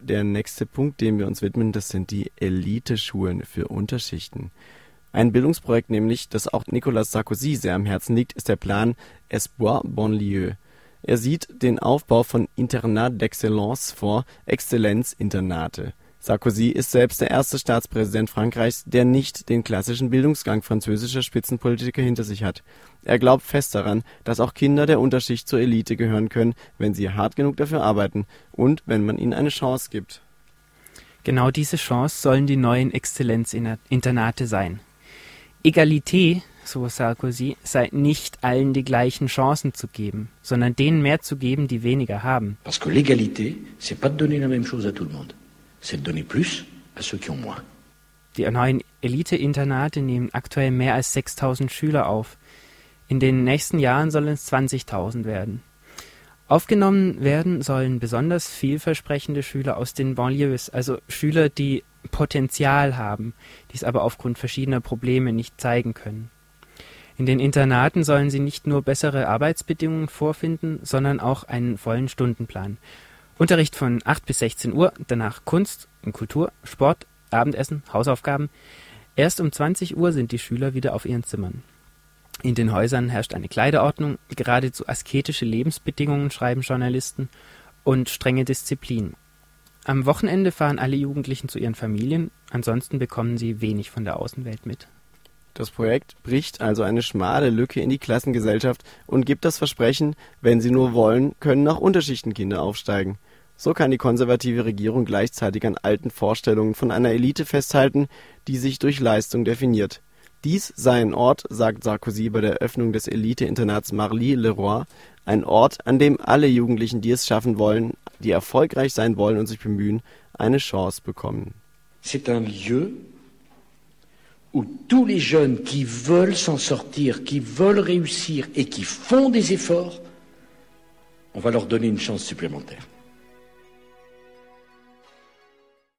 der nächste Punkt, dem wir uns widmen, das sind die Eliteschulen für Unterschichten. Ein Bildungsprojekt nämlich, das auch Nicolas Sarkozy sehr am Herzen liegt, ist der Plan Espoir Banlieue. Er sieht den Aufbau von Internat d'Excellence vor, Exzellenzinternate. Sarkozy ist selbst der erste Staatspräsident Frankreichs, der nicht den klassischen Bildungsgang französischer Spitzenpolitiker hinter sich hat. Er glaubt fest daran, dass auch Kinder der Unterschicht zur Elite gehören können, wenn sie hart genug dafür arbeiten und wenn man ihnen eine Chance gibt. Genau diese Chance sollen die neuen Exzellenzinternate sein. Egalité, so Sarkozy, sei nicht allen die gleichen Chancen zu geben, sondern denen mehr zu geben, die weniger haben. Parce que l'égalité, c'est pas de donner la même chose à tout le monde. C'est de donner plus à ceux qui ont moins. Die neuen Elite-Internate nehmen aktuell mehr als 6.000 Schüler auf. In den nächsten Jahren sollen es 20.000 werden. Aufgenommen werden sollen besonders vielversprechende Schüler aus den Banlieues, also Schüler, die Potenzial haben, die es aber aufgrund verschiedener Probleme nicht zeigen können. In den Internaten sollen sie nicht nur bessere Arbeitsbedingungen vorfinden, sondern auch einen vollen Stundenplan. Unterricht von 8 bis 16 Uhr, danach Kunst und Kultur, Sport, Abendessen, Hausaufgaben. Erst um 20 Uhr sind die Schüler wieder auf ihren Zimmern. In den Häusern herrscht eine Kleiderordnung, geradezu asketische Lebensbedingungen, schreiben Journalisten, und strenge Disziplin. Am Wochenende fahren alle Jugendlichen zu ihren Familien, ansonsten bekommen sie wenig von der Außenwelt mit. Das Projekt bricht also eine schmale Lücke in die Klassengesellschaft und gibt das Versprechen, wenn sie nur wollen, können auch Unterschichtenkinder aufsteigen. So kann die konservative Regierung gleichzeitig an alten Vorstellungen von einer Elite festhalten, die sich durch Leistung definiert. Dies sei ein Ort, sagt Sarkozy bei der Eröffnung des Elite-Internats Marly-le-Roi, ein Ort, an dem alle Jugendlichen, die es schaffen wollen, die erfolgreich sein wollen und sich bemühen, eine Chance bekommen. C'est un lieu où tous les jeunes qui veulent s'en sortir, qui veulent réussir et qui font des efforts, on va leur donner une chance supplémentaire.